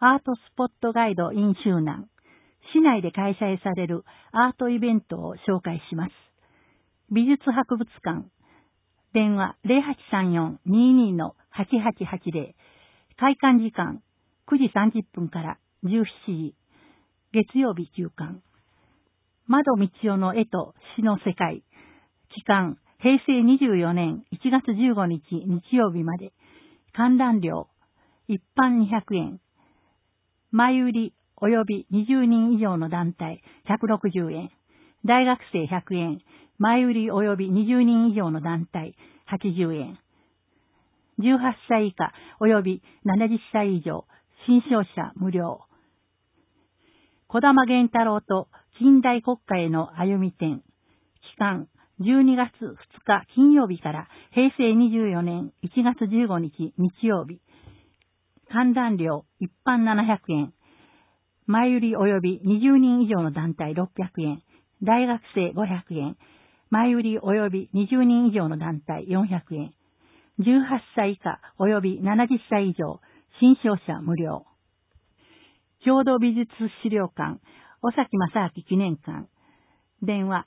アートスポットガイド in 周南。市内で開催されるアートイベントを紹介します。美術博物館。電話 0834-22-8880。開館時間9時30分から17時。月曜日休館。窓道夫の絵と詩の世界。期間、平成24年1月15日日曜日まで。観覧料、一般200円。前売り及び20人以上の団体160円。大学生100円。前売り及び20人以上の団体80円。18歳以下及び70歳以上、新商者無料。児玉源太郎と近代国家への歩み展。期間、12月2日金曜日から平成24年1月15日日曜日。観覧料一般700円。前売り及び20人以上の団体600円。大学生500円。前売り及び20人以上の団体400円。18歳以下及び70歳以上、新商者無料。郷土美術資料館、尾崎正明記念館。電話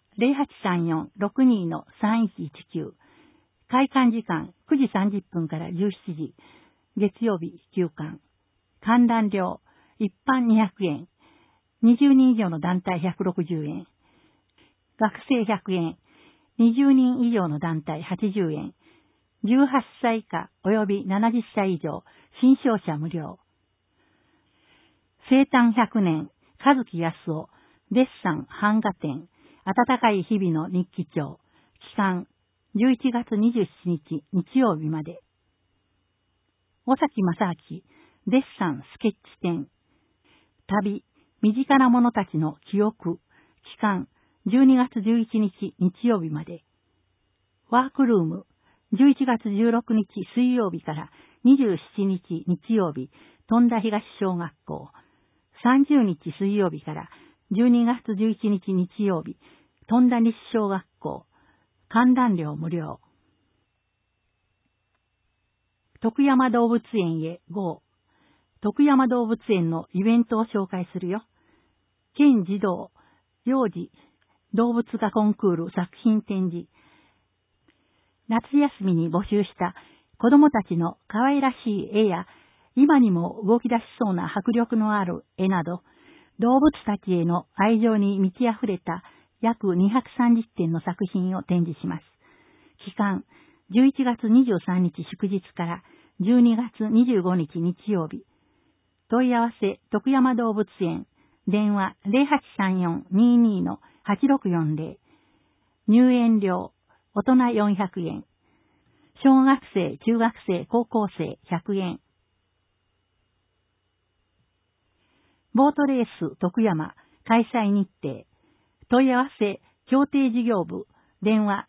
0834-62-3119。開館時間9時30分から17時。月曜日休館。観覧料一般200円。20人以上の団体160円。学生100円。20人以上の団体80円。18歳以下及び70歳以上、新商者無料。生誕100年、和木康夫、デッサン版画展、温かい日々の日記帳。期間、11月27日日曜日まで。尾崎正明、デッサンスケッチ展。旅、身近な者たちの記憶。期間、12月11日日曜日まで。ワークルーム、11月16日水曜日から27日日曜日、富田東小学校。30日水曜日から12月11日日曜日、富田西小学校。観覧料無料。徳山動物園へ GO。徳山動物園のイベントを紹介するよ。県児童、幼児、動物画コンクール作品展示。夏休みに募集した子供たちの可愛らしい絵や、今にも動き出しそうな迫力のある絵など、動物たちへの愛情に満ち溢れた約230点の作品を展示します。期間、11月23日祝日から12月25日日曜日。問い合わせ、徳山動物園。電話 0834-22-8640。入園料、大人400円。小学生、中学生、高校生100円。ボートレース徳山開催日程。問い合わせ、協定事業部。電話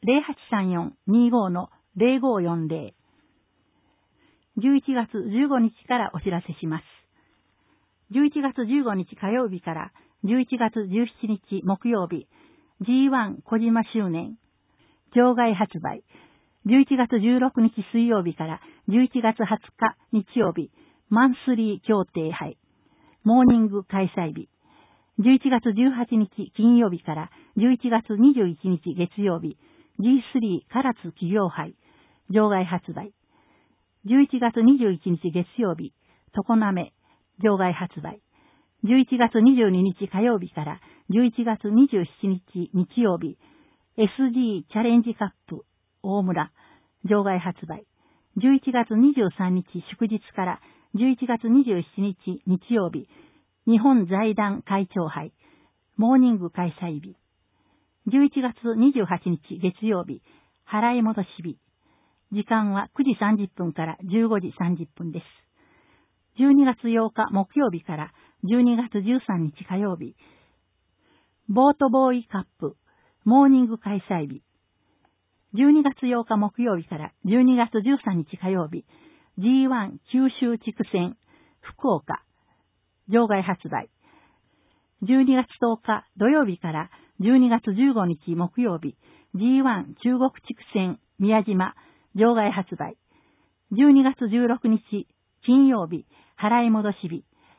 0834-25-0540。11月15日からお知らせします。11月15日火曜日から11月17日木曜日。G1 小島周年。場外発売。11月16日水曜日から11月20日日曜日、マンスリー協定杯、モーニング開催日。11月18日金曜日から11月21日月曜日、G3 唐津企業杯、場外発売。11月21日月曜日、常滑、場外発売。11月22日火曜日から11月27日日曜日、SG チャレンジカップ大村場外発売。11月23日祝日から11月27日日曜日、日本財団会長杯モーニング開催日。11月28日月曜日、払い戻し日。時間は9時30分から15時30分です。12月8日木曜日から12月13日火曜日、ボートボーイカップモーニング開催日。12月8日木曜日から12月13日火曜日、G1 九州地区戦福岡場外発売。12月10日土曜日から12月15日木曜日、G1 中国地区戦宮島場外発売。12月16日金曜日、払い戻し日。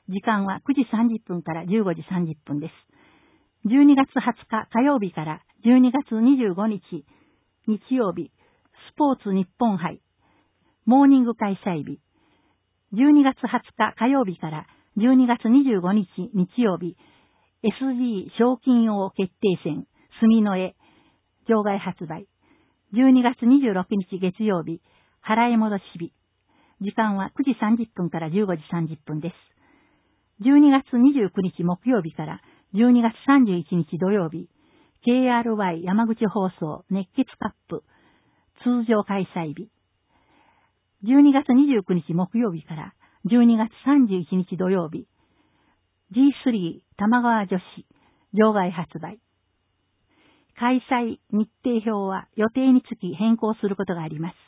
時間は9時30分から15時30分です。12月20日火曜日から12月25日日曜日、スポーツ日本杯、モーニング開催日。12月20日火曜日から12月25日日曜日、SG 賞金王決定戦、墨の絵、場外発売。12月26日月曜日、払い戻し日。時間は9時30分から15時30分です。12月29日木曜日から12月31日土曜日、KRY 山口放送熱血カップ通常開催日。12月29日木曜日から12月31日土曜日、G3 玉川女子場外発売。開催日程表は予定につき変更することがあります。